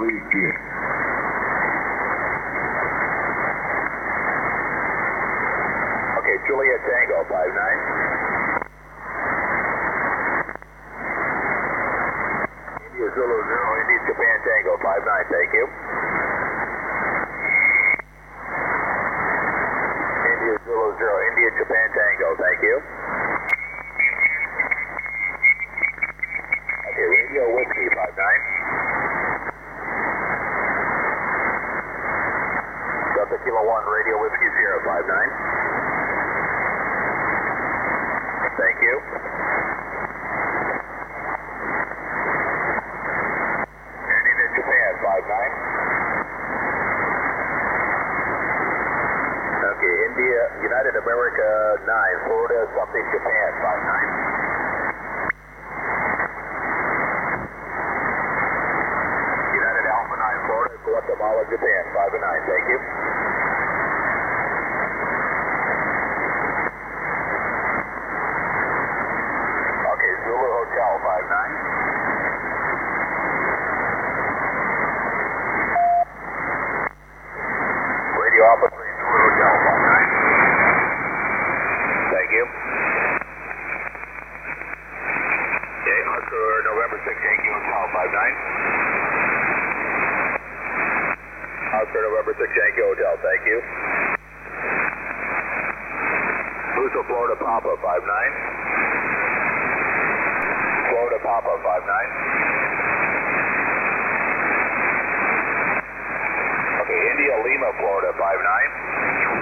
Luigi. Okay, Juliet Tango, 59. India Zulu 0, India Japan Tango, 59, thank you. India Zulu 0, India Japan Tango, thank you. Okay, Radio Whiskey, 59. Delta Kilo 1, Radio Whiskey 0, 59. Thank you. India Japan, 59. Okay, India, United America 9, Florida, something Japan, 59. United Alpha 9, Florida, Guatemala, Japan, 59, thank you. Okay, Zulu Hotel, 59. Radio Alpha 3, Zulu Hotel, 59. Thank you. Okay, Oscar November 6, Yankee Hotel, 59. Oscar November 6, Yankee Hotel, thank you. Luso, Florida Papa, 59. Florida Papa, 59. Okay, India Lima, Florida, 59.